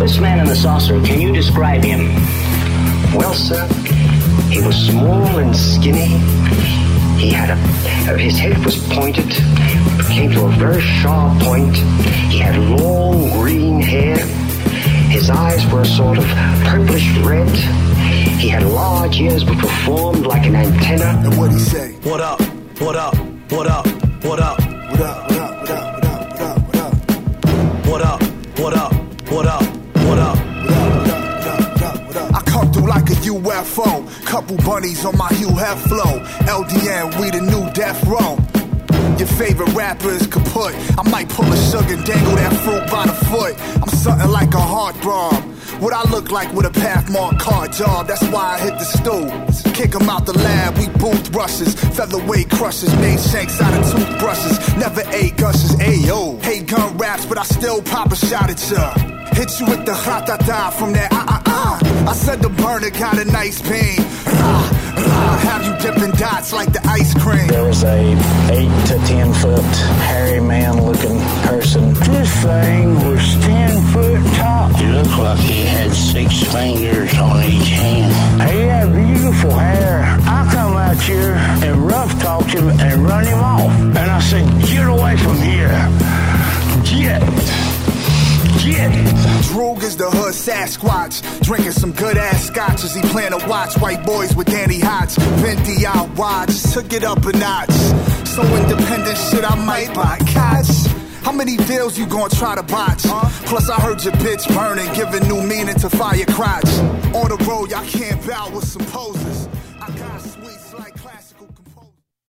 This man in the saucer, can you describe him? Well, sir, he was small and skinny. He had his head was pointed, came to a very sharp point. He had long green hair. His eyes were sort of purplish red. He had large ears which were formed like an antenna. And what'd he say? What up? What up? What up? What up? What up? What up? What up? What up? What up? What up? What up? What up? I come through like a UFO. Couple bunnies on my Hugh Hef flow. LDN, we the new death row. Your favorite rapper is kaput. I might pull a sugar and dangle that fruit by the foot. I'm something like a heartthrob. What I look like with a Pathmark car job. That's why I hit the stool. Kick 'em out the lab, we booth brushes. Featherweight crushers, made shanks out of toothbrushes. Never ate gushes, ayo. Hate gun raps, but I still pop a shot at ya. Hit you with the ha-ta-ta from that ah-ah-ah. I said the burner got a nice beam. Have you dipping dots like the ice cream. There was a 8 to 10 foot hairy man looking person. This thing was 10 foot tall. He looked like he had 6 fingers on each hand. He had beautiful hair. I come out here and rough talked him and run him off. And I said, get away from here. Get. Droog is the hood Sasquatch, drinking some good ass scotch as he plan to watch white boys with Danny Hodge. Venti out watch, took it up a notch. So independent shit, I might buy cots. How many deals you gonna try to botch? Plus I heard your bitch burning, giving new meaning to fire crotch. On the road, y'all can't bow with some poses.